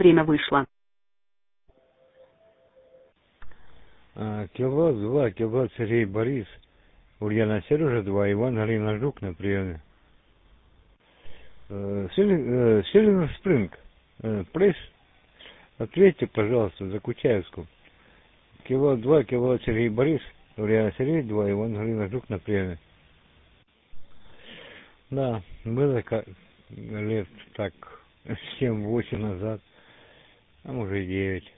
время вышло. Киловатт 2, киловатт Сергей Борис, Ульяна Сережа 2, Иван Галина Жук на приеме. Сильвер Спринг, пресс, ответьте, пожалуйста, за Кучаевскую. Киловатт 2, киловатт Сергей Борис, Ульяна Сергей 2, Иван Галина Жук на приеме. Да, было лет так 7-8 назад, а может и 9.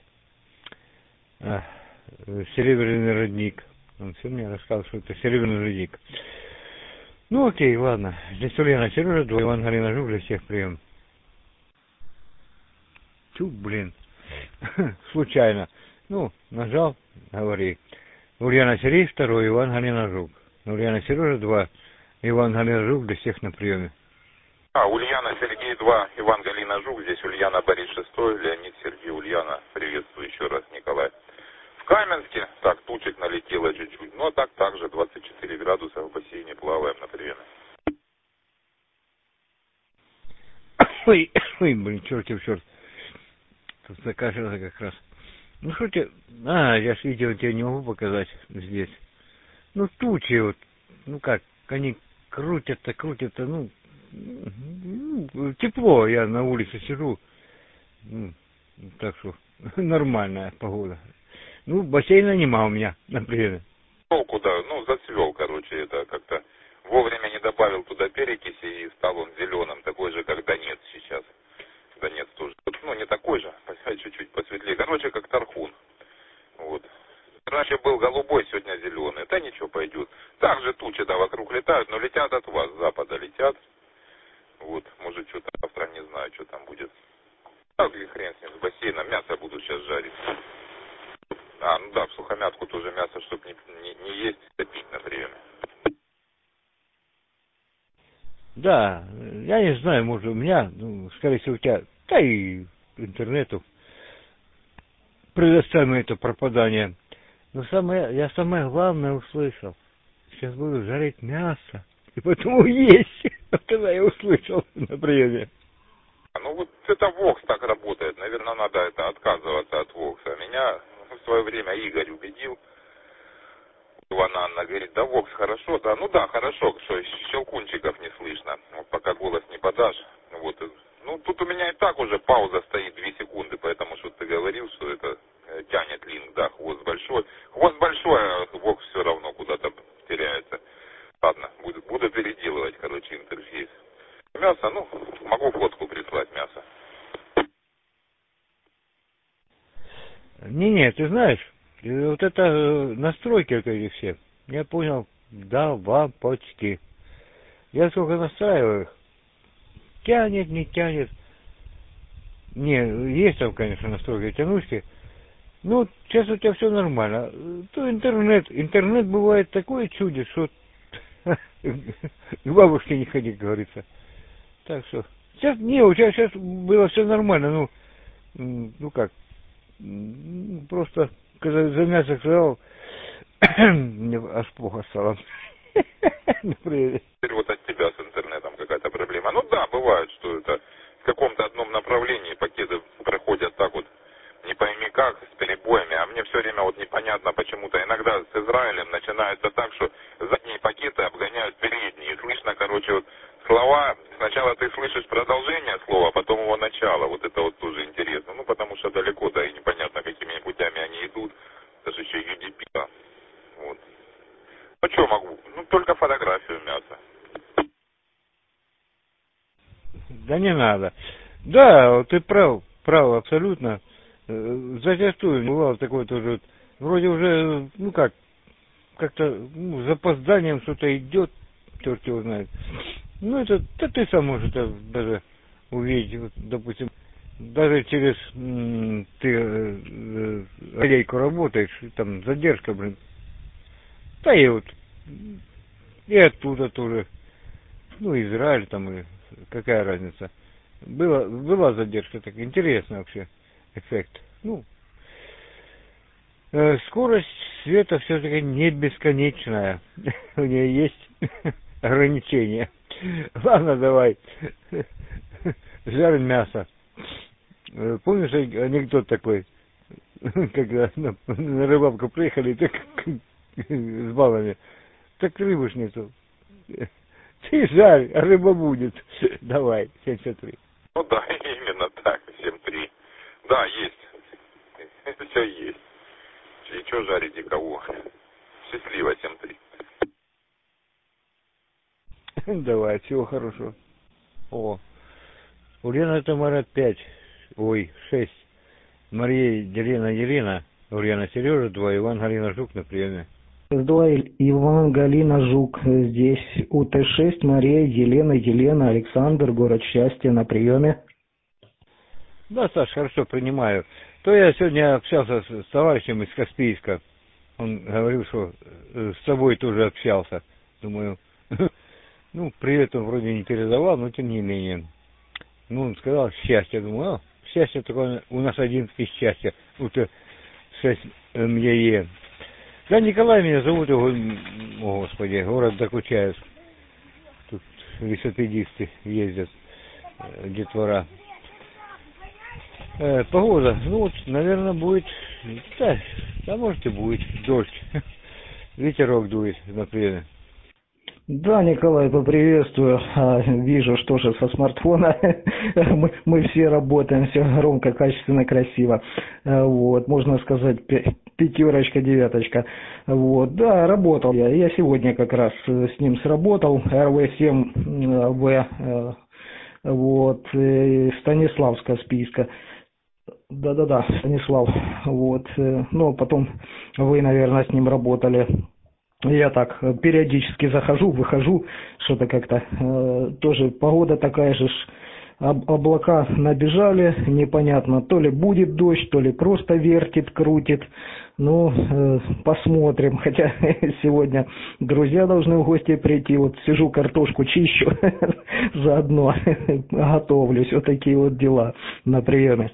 Серебряный родник. Он все мне рассказал, что это серебряный родник. Ну окей, ладно. Здесь Ульяна Сережа, 2, Иван Галина Жук, для всех прием. Блин. Случайно. Ну, нажал, говори. Ульяна Сергей 2, Иван Галина Жук. Ульяна Сережа 2, Иван Галина Жук, для всех на приеме. Ульяна Сергей 2, Иван Галина Жук, здесь Ульяна Борис 6, Леонид Сергей Ульяна. Приветствую еще раз, Николай. В Каменске, так, тучек налетело чуть-чуть, но также 24 градуса в бассейне плаваем на приеме. Ой, блин, чертов черт. Тут закашлялся как раз. Ну что тебе... я ж видео тебе не могу показать здесь. Ну тучи вот, ну как, они крутятся, ну тепло, я на улице сижу. Ну, так что нормальная погода. Ну, бассейна нема у меня на приеме. Куда? Ну, зацвел, короче, это как-то вовремя не добавил туда перекиси, и стал он зеленым, такой же, как Донец сейчас. Донец тоже. Ну, не такой же, чуть-чуть посветлее. Короче, как Тархун. Вот. Раньше был голубой, сегодня зеленый. Да ничего, пойдет. Также тучи, да, вокруг летают, но летят от вас, с запада летят. Вот, может, что-то завтра, не знаю, что там будет. Так и хрен с ним, с бассейном мясо буду сейчас жарить. Ну да, в сухомятку тоже мясо, чтобы не есть, а пить на приеме. Да, я не знаю, может у меня, ну, скорее всего у тебя, да и интернету предоставим это пропадание. Но я самое главное услышал. Сейчас буду жарить мясо, и потом есть. Вот когда я услышал на приеме. Ну вот это Вокс так работает. Наверное, надо отказываться от Вокса. Меня в свое время Игорь убедил. Анна говорит, да Вокс хорошо, да, ну да, хорошо, что щелкунчиков не слышно, вот пока голос не подашь. Вот. Ну тут у меня и так уже пауза стоит 2 секунды, поэтому что ты говорил, что это тянет линк, да, хвост большой. Хвост большой, а Вокс все равно куда-то теряется. Ладно, буду переделывать, короче, интерфейс. Мясо, ну, могу фотку прислать мясо. Не, ты знаешь, вот это настройки эти все, я понял, да, вапочки. Я сколько настраиваю их, тянет, не тянет. Не, есть там, конечно, настройки тянушки. Ну, сейчас у тебя все нормально. То интернет бывает такое чудо, что к бабушке не ходи, как говорится. Так что, сейчас, у тебя сейчас было все нормально, ну как, просто, когда за мясо сказал, мне аж плохо стало. Теперь вот от тебя с интернетом какая-то проблема. Ну да, бывает, что это в каком-то одном направлении пакеты проходят так вот, не пойми как, с перебоями, а мне все время вот непонятно почему-то. Иногда с Израилем начинается так, что задние пакеты обгоняют передние. И слышно, короче, вот слова, сначала ты слышишь продолжение слова, а потом его начало. Вот это вот тоже интересно. Ну, потому что далеко, да, и непонятно, какими путями они идут. Даже еще UDP. Вот. Ну, что могу? Ну, только фотографию мяса. Да не надо. Да, ты прав абсолютно. Зачастую бывало такое тоже, вроде уже, ну как-то с запозданием что-то идет, черт его знает. Ну это, да ты сам можешь это даже увидеть, вот, допустим, даже через ты рейку работаешь, там задержка, блин. Да и вот, и оттуда тоже, ну Израиль там, и какая разница. Была задержка, так интересно вообще. Эффект. Ну, скорость света все-таки не бесконечная. У нее есть ограничения. Ладно, давай. Жарим мясо. Помнишь анекдот такой, когда на рыбалку приехали, так с баллами, так рыбы ж нету. Ты жарь, а рыба будет. Давай, 73. Ну да, именно так, 7-3. Да, есть. Все есть. И что жарить и кого? Счастливо, 7-3. Давай, всего хорошего. О, Ульяна Тамара 5. Ой, 6. Мария Елена. Ульяна Сережа 2. Иван Галина Жук на приеме. 2. Иван Галина Жук. Здесь УТ-6. Мария Елена Александр. Город Счастья на приеме. Да, Саш, хорошо, принимаю. То я сегодня общался с товарищем из Каспийска. Он говорил, что с тобой тоже общался. Думаю, ну, привет он вроде не передавал, но тем не менее. Ну, он сказал счастье. Думаю, счастье только у нас один из счастья. УТ-6 МЕЕ. Да, Николай меня зовут, о господи, город Докучаевск. Тут велосипедисты ездят, детвора. Погода, ну вот, наверное, будет, да может и будет дождь. Ветерок дует, например. Да, Николай, поприветствую. Вижу, что же со смартфона мы все работаем, все громко, качественно, красиво. Вот, можно сказать, 5, 9. Вот, да, работал я. Я сегодня как раз с ним сработал. РВ-7В, вот, Станислав с Каспийска. Да, Станислав. Вот, ну, потом вы, наверное, с ним работали. Я так периодически захожу, выхожу, что-то как-то тоже погода такая же, облака набежали, непонятно, то ли будет дождь, то ли просто вертит, крутит. Ну, посмотрим, хотя сегодня друзья должны в гости прийти, вот сижу, картошку чищу, заодно готовлюсь, вот такие вот дела на приеме.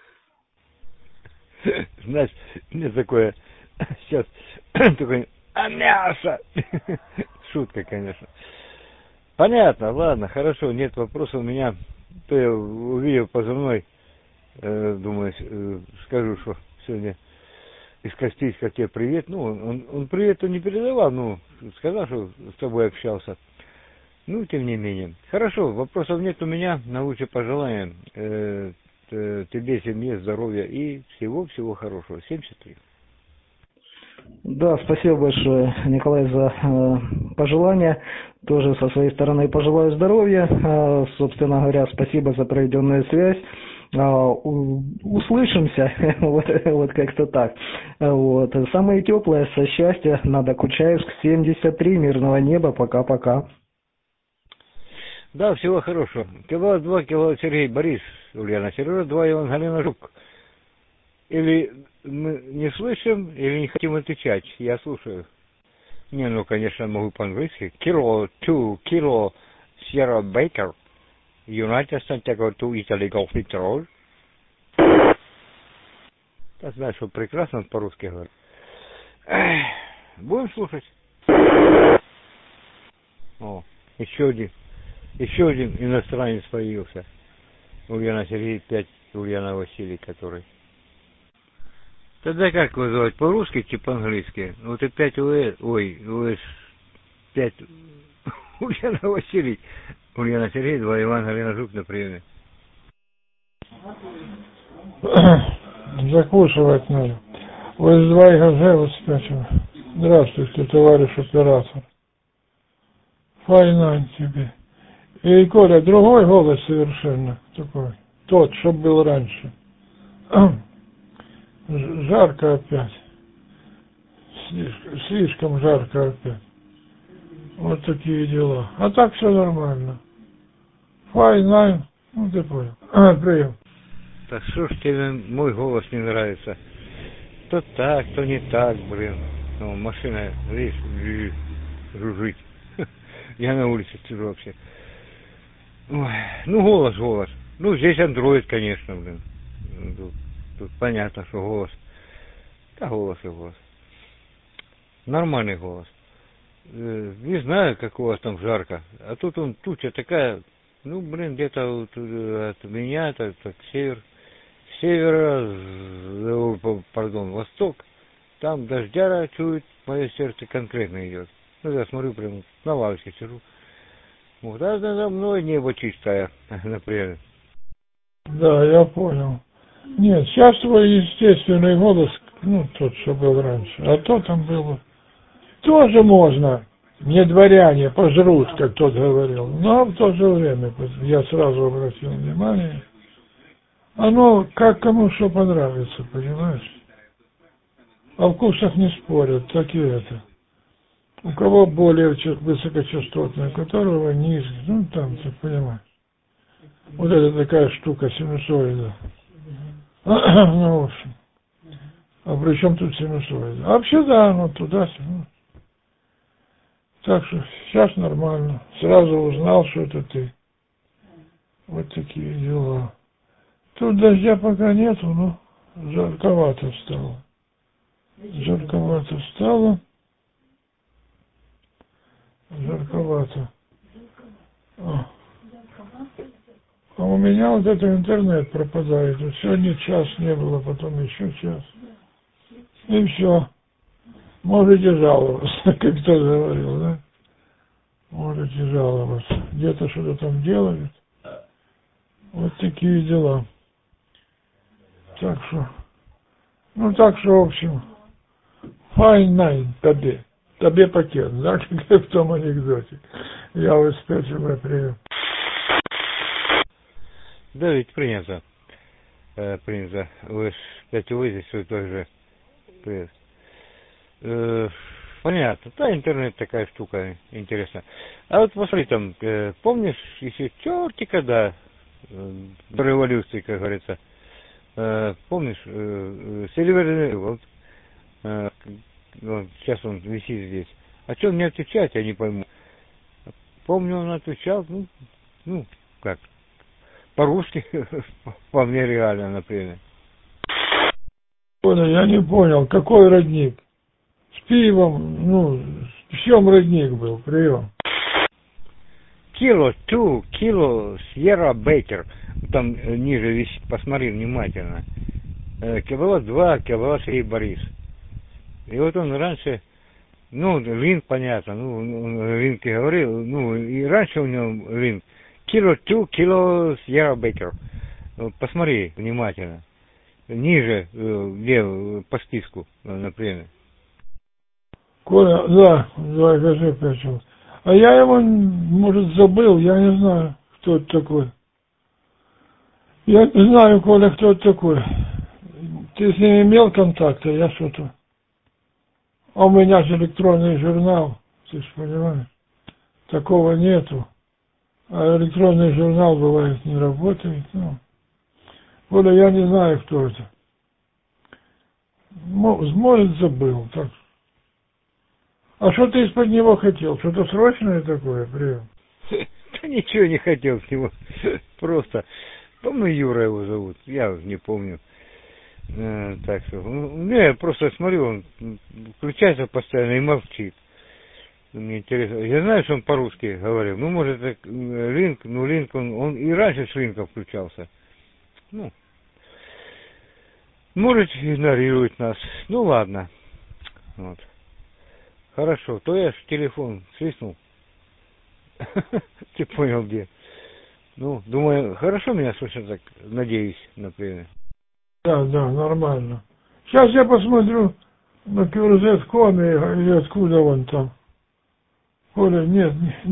Знаешь, мне такое, сейчас, такой, а мясо! Шутка, конечно. Понятно, ладно, хорошо, нет вопросов у меня. То я увидел позывной, думаю, скажу, что сегодня из Каспийска тебе привет. Ну, он привет-то не передавал, ну, сказал, что с тобой общался. Ну, тем не менее. Хорошо, вопросов нет у меня, наилучшие пожелания. Тебе, семье, здоровья и всего-всего хорошего. 73. Да, спасибо большое, Николай, за пожелания. Тоже со своей стороны пожелаю здоровья. Собственно говоря, спасибо за проведенную связь. Услышимся, вот как-то так. Вот. Самые теплые, со счастья, на Докучаевск 73, мирного неба, пока-пока. Да, всего хорошего. Кило 2, кило Сергей Борис, Ульяна Сережа 2, Иван Галина Жук. Или мы не слышим, или не хотим отвечать. Я слушаю. Не, ну, конечно, могу по-английски. Kilo 2, Kilo Sierra Baker. United Santiago to Italy Golf Interroll. Я знаю, что прекрасно по-русски говорит. Будем слушать. О, еще один иностранец появился. Ульяна Сергей 5, Ульяна Василий, который. Тогда как вызывать? По-русски или по-английски? Вот и 5 УС 5 Ульяна Василий, Ульяна Сергей, 2 Иван Галина Жук на приеме. Закусывать надо. ОС-2 ГЗ успешно. Здравствуйте, товарищ оператор. Файнань тебе. И, Коля, другой голос совершенно такой. Тот, что был раньше. Жарко опять. Слишком жарко опять. Вот такие дела. А так все нормально. Файнайн. Ну, ты понял. Прием. Так что ж тебе мой голос не нравится? То так, то не так, блин. Ну, машина, видишь, жужжит. Я на улице сижу вообще. Ой, ну, голос. Ну, здесь андроид, конечно, блин. Тут понятно, что голос. Да, голос и голос. Нормальный голос. Не знаю, как у вас там жарко. А тут туча такая, ну, блин, где-то вот от меня, так север. восток, там дождяра чует, мое сердце конкретно идет. Ну, я смотрю, прям на лавочке сижу. Вот, а за мной небо чистое, например. Да, я понял. Нет, сейчас твой естественный голос, ну, тот, что был раньше. А то там было. Тоже можно. Не дворяне пожрут, как тот говорил. Но в то же время, я сразу обратил внимание, оно как кому что понравится, понимаешь? О вкусах не спорят, так и это. У кого более высокочастотное, у которого ниже, ну там, ты понимаешь. Вот это такая штука, синусоида. Ну, в общем. А при чем тут синусоида? А вообще, да, ну туда-сюда. Так что сейчас нормально. Сразу узнал, что это ты. Вот такие дела. Тут дождя пока нету, но жарковато стало. Жарковато стало. Жарковато. А у меня вот это интернет пропадает. Вот сегодня час не было, потом еще час. И все. Можете жаловаться, как кто говорил, да? Можете жаловаться. Где-то что-то там делают. Вот такие дела. Так что, ну так что, в общем, fine night тебе. Тебе пакет, да, как в том анекдоте. Я успешно прием. Да, ведь принято. Принято. Вы опять увидите, что тоже привет. Понятно. Да, интернет такая штука интересная. А вот посмотри там, помнишь, еще черти когда, до революции, как говорится, помнишь, Сильверный, вот, сейчас он висит здесь. А что он не отвечает, я не пойму. Помню, он отвечал, ну, как, по-русски, вполне реально, например. Я не понял, какой родник? С пивом, ну, в чем родник был, прием? Кило Sierra Baker. Там ниже висит, посмотри внимательно. Киловатт 2, киловатт 3 Борис. И вот он раньше, ну, Линк, понятно, ну, Линк и говорил, ну, и раньше у него Линк. Кило Sierra Baker. Посмотри внимательно. Ниже, где по списку, например. Коля, да, скажи, причем. А я его, может, забыл, я не знаю, кто это такой. Я не знаю, Коля, кто это такой. Ты с ним имел контакты, я что-то. А у меня же электронный журнал, ты же понимаешь. Такого нету. А электронный журнал, бывает, не работает. Ну. Коля, я не знаю, кто это. Может, забыл. Так. А что ты из-под него хотел? Что-то срочное такое, прием? Да ничего не хотел с него. Просто, помню, Юра его зовут, я не помню. Так что, я просто смотрю, он включается постоянно и молчит. Мне интересно. Я знаю, что он по-русски говорил. Ну, может, это Линк, ну, Линк, он и раньше с Линком включался. Ну, может, игнорирует нас. Ну, ладно. Вот. Хорошо, то я ж телефон свистнул. Ты понял, где. Ну, думаю, хорошо меня слышно так, надеюсь, например. Да, нормально. Сейчас я посмотрю на QRZ.com или откуда он там. Коля, нет.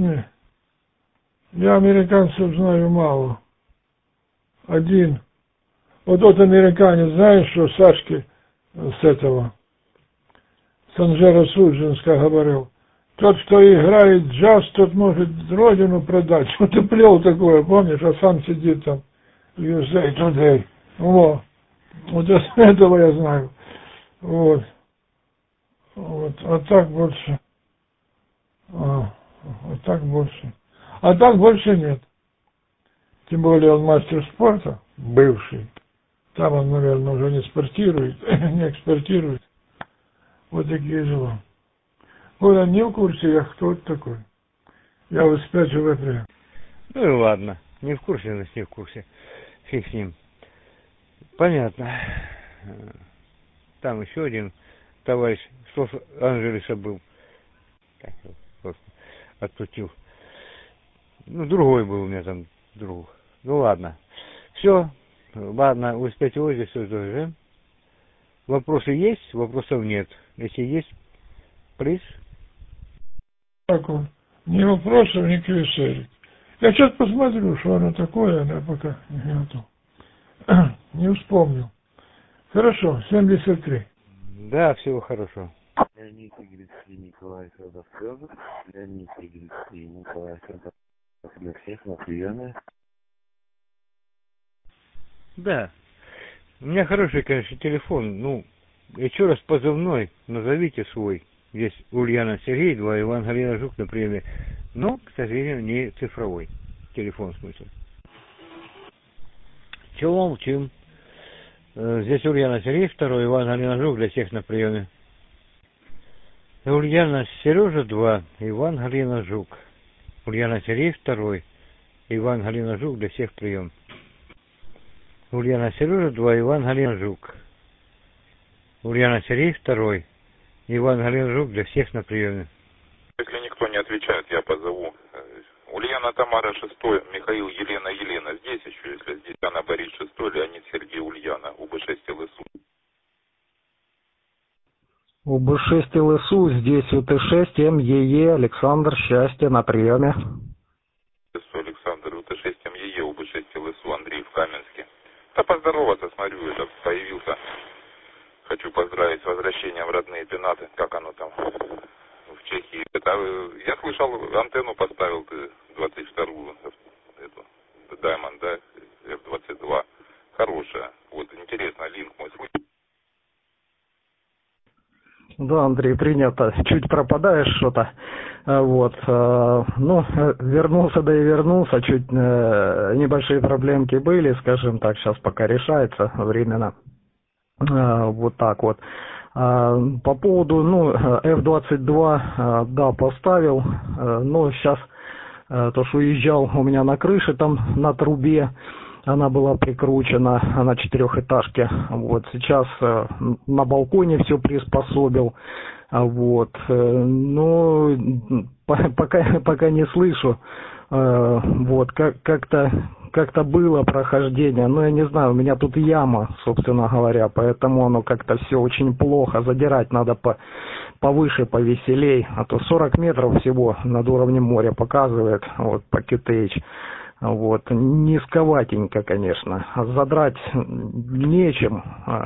Я американцев знаю мало. Один. Вот тот американец, знаешь, что Сашке с этого, Санжера Суджинска говорил. Тот, кто играет джаз, тот может родину продать. Что-то плел такое, помнишь, а сам сидит там. USA Today. Вот этого я знаю. Вот. А так больше. А так больше нет. Тем более он мастер спорта, бывший. Там он, наверное, уже не спортирует, не экспортирует. Вот такие дела. Вот он не в курсе, я кто это такой. Я вот спячу в это. Ну и ладно. Не в курсе, значит не в курсе. Фиг с ним. Понятно. Там еще один товарищ с Лос-Анджелеса был. Так, вот, отпустил. Ну, другой был у меня там друг. Ну, ладно. Все. Ладно, успеть здесь все тоже. Вопросы есть? Вопросов нет. Если есть, приз. Так вот. Ни вопросов, ни квесерик. Я сейчас посмотрю, что оно такое, я пока не готов. Не вспомнил. Хорошо, 73. Да, всего хорошего. Леонид Игоревский, Николай Федоров. Леонид Игоревский, Николай Федоров. Для всех на приеме. Да. У меня хороший, конечно, телефон. Ну, еще раз позывной. Назовите свой. Здесь Ульяна Сергей, 2 Иван Галина Жук на приеме. Но, к сожалению, не цифровой. Телефон в смысле. Чего молчим? Здесь Ульяна Сергей, 2 Иван Галина Жук для всех на приеме. Ульяна Сережа, 2 Иван Галина Жук. Ульяна Сергей, 2 Иван Галина Жук для всех прием. Ульяна Сережа, 2 Иван Галина Жук. Ульяна Сергей, 2 Иван Галина Жук для всех на приеме. Если никто не отвечает, я позову. Ульяна Тамара 6, Михаил Елена здесь еще, если здесь Анна Борис 6, Леонид Сергей Ульяна, УБ6 ЛСУ. УБ6 ЛСУ, здесь УТ6 МЕЕ, Александр, счастье на приеме. Александр, УТ6 МЕЕ, УБ6 ЛСУ, Андрей в Каменске. Да поздороваться, смотрю, это появился. Хочу поздравить с возвращением в родные пенаты. Как оно там в Чехии? Это, я слышал, антенну поставил ты 22-ю, эту, Diamond, да, F22. Хорошая. Вот, интересно, линк мой слышит. Да, Андрей, принято. Чуть пропадаешь что-то. Вот. Ну, вернулся, да и вернулся. Чуть небольшие проблемки были, скажем так, сейчас пока решается временно. Вот так вот. По поводу, ну, F22, да, поставил. Но сейчас, то, что уезжал у меня на крыше, там на трубе, она была прикручена на 4-этажке. Вот сейчас на балконе все приспособил. Вот. Но пока не слышу. Вот, как-то было прохождение, но я не знаю, у меня тут яма, собственно говоря, поэтому оно как-то все очень плохо, задирать надо повыше, повеселей, а то 40 метров всего над уровнем моря показывает, вот, по QTH, вот, низковатенько, конечно, задрать нечем,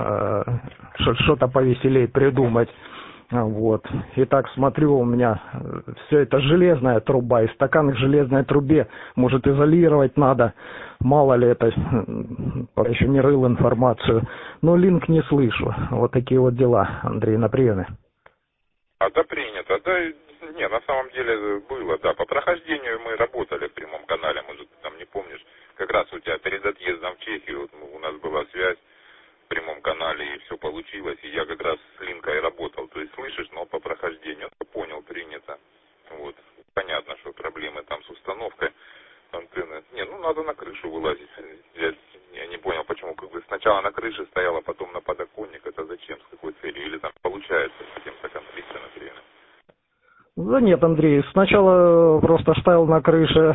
что-то повеселей придумать. Вот. Итак, смотрю, у меня все это железная труба, и стакан к железной трубе, может, изолировать надо, мало ли это, пока еще не рыл информацию, но линк не слышу. Вот такие вот дела, Андрей, на приеме. Да, принято, да, не, на самом деле было, да, по прохождению мы работали в прямом канале, может, ты там не помнишь, как раз у тебя перед отъездом в Чехию, вот, у нас была связь в прямом канале, и все получилось, и я как раз с линкой работал, то есть слышишь, но по прохождению, понял, принято, вот, понятно, что проблемы там с установкой антенны, не, ну надо на крышу вылазить, я не понял, почему, как бы сначала на крыше стояла, потом на подоконник, это зачем, с какой целью, или там получается с каким-то конфликтом, например. Да нет, Андрей, сначала просто стоял на крыше,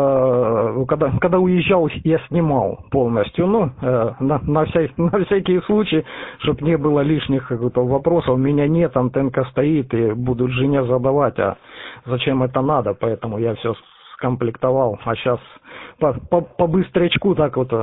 когда уезжал, я снимал полностью, ну, на всякий случай, чтобы не было лишних вопросов, у меня нет, антенка стоит, и будут жене задавать, а зачем это надо, поэтому я все скомплектовал, а сейчас по быстрячку так вот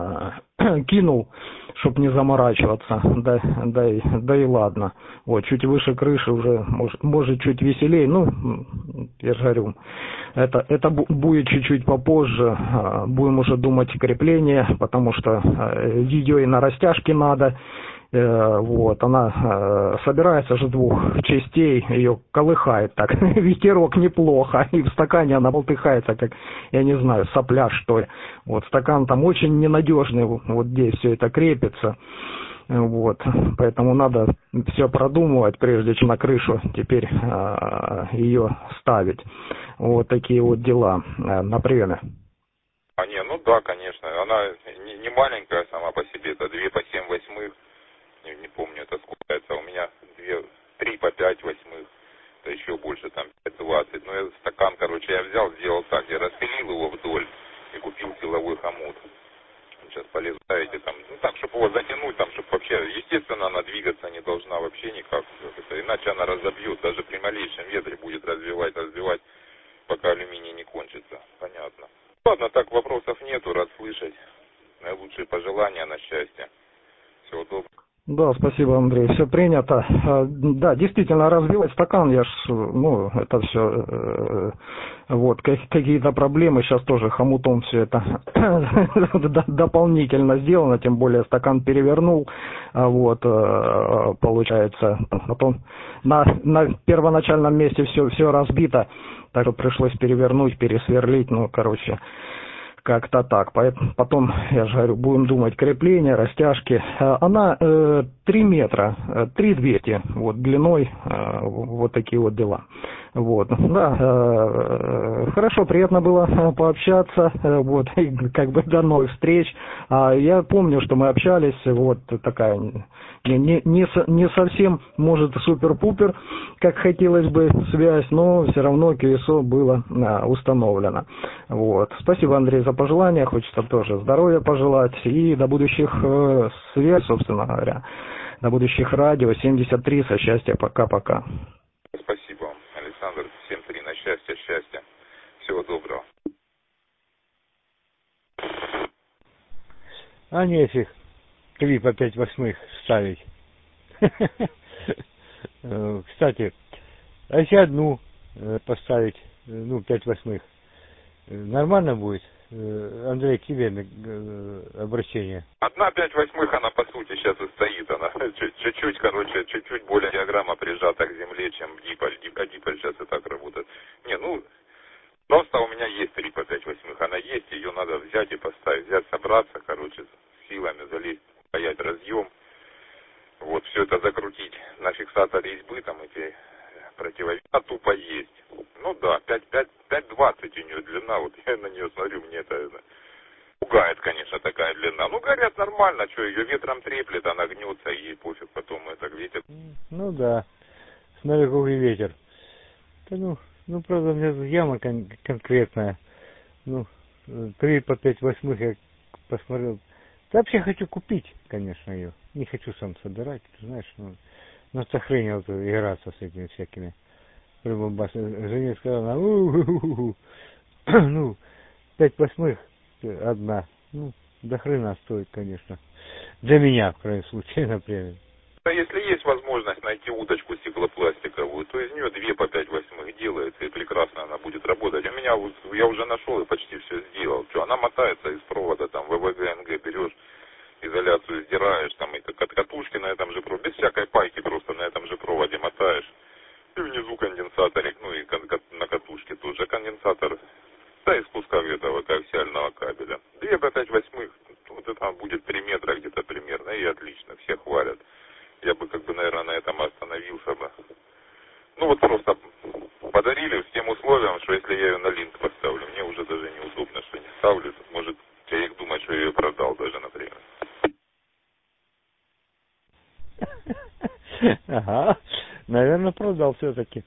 кинул, чтобы не заморачиваться, да и ладно. Вот, чуть выше крыши уже, может чуть веселее, ну, я же говорю, это будет чуть-чуть попозже, будем уже думать крепление, потому что ее и на растяжке надо. Вот, она собирается же двух частей, ее колыхает так, ветерок неплохо, и в стакане она болтыхается, как, я не знаю, сопля, что ли. Вот, стакан там очень ненадежный, вот здесь все это крепится, вот, поэтому надо все продумывать, прежде чем на крышу теперь ее ставить. Вот такие вот дела на приеме. А не, ну да, конечно. Она не маленькая сама по себе, это 2 по 7 восьмых. Не помню, это сколько это. У меня 3 по 5 восьмых. Это еще больше, там 5,20. Ну, я стакан, короче, я взял, сделал так. Я распилил его вдоль и купил силовой хомут. Сейчас полезу, ставите там, ну так, чтобы его затянуть, там, чтобы вообще, естественно, она двигаться не должна вообще никак. Иначе она разобьет, даже при малейшем ветре будет развивать, пока алюминий не кончится. Понятно. Ладно, так вопросов нету, рад слышать. Наилучшие пожелания на счастье. Всего доброго. Да, спасибо, Андрей, все принято. Да, действительно, разбивать стакан, ну, это все, вот, какие-то проблемы, сейчас тоже хомутом все это дополнительно сделано, тем более стакан перевернул, вот, получается, потом на первоначальном месте все разбито, так что пришлось перевернуть, пересверлить, ну, короче, как-то так. Потом, я же говорю, будем думать крепление, растяжки. Она 3 метра, 3200, вот, длиной, вот такие вот дела. Вот, да, хорошо, приятно было пообщаться, вот, и как бы до новых встреч. Я помню, что мы общались, вот, такая, не совсем, может, супер-пупер, как хотелось бы, связь, но все равно QSO было установлено. Вот. Спасибо, Андрей, за пожелания, хочется тоже здоровья пожелать и до будущих связей, собственно говоря, до будущих радио 73, со счастья, пока-пока. Спасибо вам, Александр, 7-3, на счастье, счастья. Всего доброго. А нефиг 3 по 5 восьмых ставить. Кстати, а если одну поставить, ну, 5 восьмых, нормально будет? Андрей, к тебе обращение. 1 5 восьмых, она по сути сейчас и стоит. Она чуть-чуть, короче, чуть-чуть более диаграмма прижата к земле, чем диполь. А диполь сейчас и так работает. Не, ну, просто у меня есть 3 по 5 восьмых. Она есть, ее надо взять и поставить. Взять, собраться, короче, с силами залезть, паять разъем. Вот, все это закрутить на фиксатор резьбы, там эти противовесы. А тупо есть. Ну да, 5,20 у нее длина. Вот я на нее смотрю, мне это пугает, конечно, такая длина. Ну, говорят, нормально, что ее ветром треплет, она гнется, и пофиг, потом это ветер. Ну да, смотри, какой ветер. Да, ну, правда, у меня яма конкретная. Ну, 3 по 5 восьмых я посмотрел. Да, вообще хочу купить, конечно, ее. Не хочу сам собирать, ты знаешь, ну, сохранил играться с этими всякими прибамбасами. Жене сказала, ну, 5 восьмых, одна. Ну, до хрена стоит, конечно. Для меня, в крайнем случае, например. А если есть возможность найти удочку стеклопластиковую, то из нее 2 по 5 восьмых делается, и прекрасно она будет работать. У меня, я уже нашел и почти все сделал. Что, она мотается из провода, там, ВВГ-НГ берешь, изоляцию сдираешь, там, и катушки на этом же проводе, без всякой пайки просто на этом же проводе мотаешь. И внизу конденсаторик, ну и на катушке тоже конденсатор. Да, из куска этого коаксиального кабеля. 2 по 5 восьмых, вот это будет 3 метра где-то примерно, и отлично, все хвалят. Я бы, как бы, наверное, на этом остановился бы. Ну вот просто подарили с тем условием, что если я ее на линк поставлю, мне уже даже неудобно, что не ставлю. Может, человек думает, что я ее продал даже, например. Ага, наверное, продал все-таки.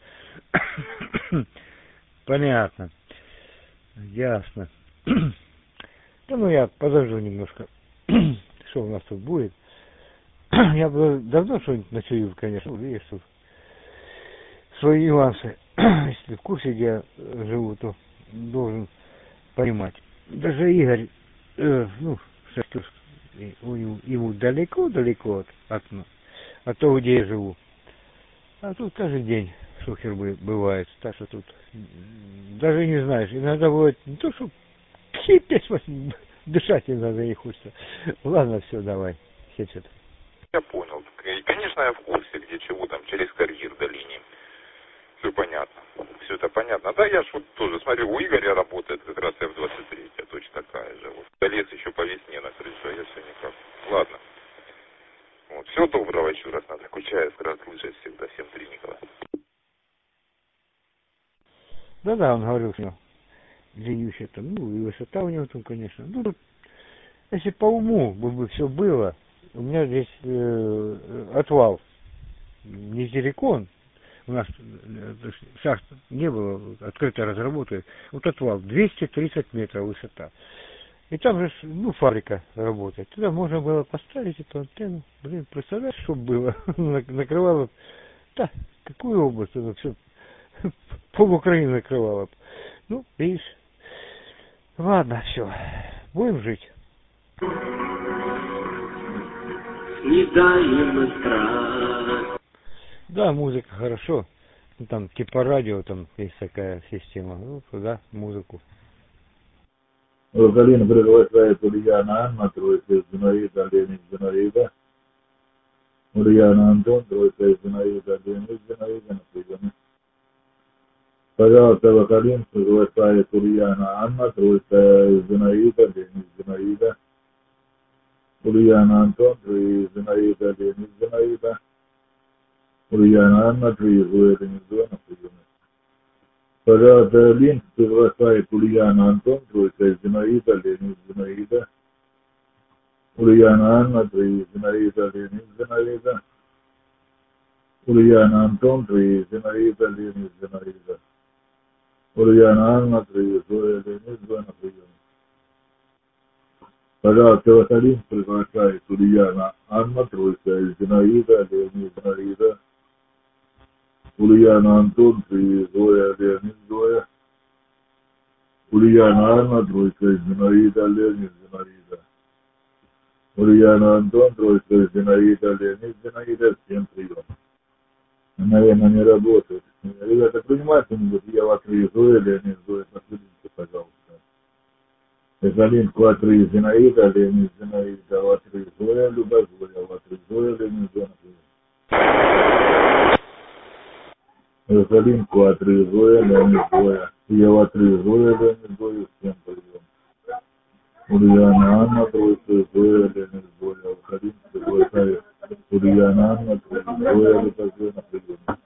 Понятно. Ясно. Да ну я подожду немножко. Что у нас тут будет? Я бы давно что-нибудь начал, конечно, видишь, тут свои нюансы. Если в курсе, где я живу, то должен понимать. Даже Игорь, ну, ему далеко-далеко от того, где я живу. А тут каждый день шухер бывает. Так что тут даже не знаешь. Иногда бывает не то, что кипеть, дышать иногда не хочется. Ладно, все, давай. Хедшет. Я понял. И, конечно, я в курсе, где чего там, через карьер до линии. Все понятно. Все это понятно. Да, я ж вот тоже смотрю, у Игоря работает как раз F-23, точно такая же. Вот. Долез еще по весне на крышу, а я все никак. Ладно. Вот. Всего доброго еще раз. Надо включая, рад слышать всегда. 7-3, Николай. Да, он говорил, что длиннющая там, ну, и высота у него там, конечно. Ну, тут, если по уму бы все было, у меня здесь отвал, не силикон, у нас шахт не было, открытой разработки, вот отвал, 230 метров высота. И там же, ну, фабрика работает. Туда можно было поставить эту антенну. Блин, представляешь, что было? Накрывало, да, какую область? Это все, пол Украины накрывало. Ну, видишь. Ладно, все, будем жить. Да, музыка хорошо. Ну, там типа радио, там есть такая система. Ну, туда музыку. Галина приглашает Ульяна Анна, тройка из Зинаида, Лена из Зинаида. Ульяна Антон, тройка из Зинаида, Лена из Зинаида, на приеме. Пожалуйста, Галина приглашает Ульяна Анна, тройка из Зинаида, Лена из Зинаида. Ульяна Антон, три из Зинаида, Лена из Зинаида. Ульяна Анна, три из Лена из Зинаида, на приеме. Пожалуйста, Линк приглашает Ульяна Антон, тройка из Зинаида, Лена из Зинаида. Ульяна Анна, три из Зинаида, Лена из Зинаида. Ульяна Антон, три из Зинаида, Лена из Зинаида. Ульяна Анна, три из Зоя, Лена из Зоя, на приеме. Пожалуйста, Василин приглашает Ульяна Анна, тройка из Зинаида, Лена из Зинаида. Ульяна Антон, три из Зоя, Лена из Зоя. Ульяна Анна, тройка из Зинаида, Лена из Зинаида. Ульяна Антон, тройка из Зинаида, Лена из Зинаида, всем прием. Наверное, не работает. Ребята, принимайте меня, я вас Зоя, Лена из Зоя, посмотрите, пожалуйста. Залин Кватри Зинаида, Лена из Зинаида, Ватри Зоя, Люба Зоя, Ватри Зоя, Лена из Зоя. Залин Кватри Зоя, Лена из Зоя. Я Ватри Зоя, Лена из Зоя, всем прием. Ульяна Анна, тройка Зоя, Лена из Зоя. Залин приглашает Ульяна Анна, тройка Зоя, Люба Зоя, на прием.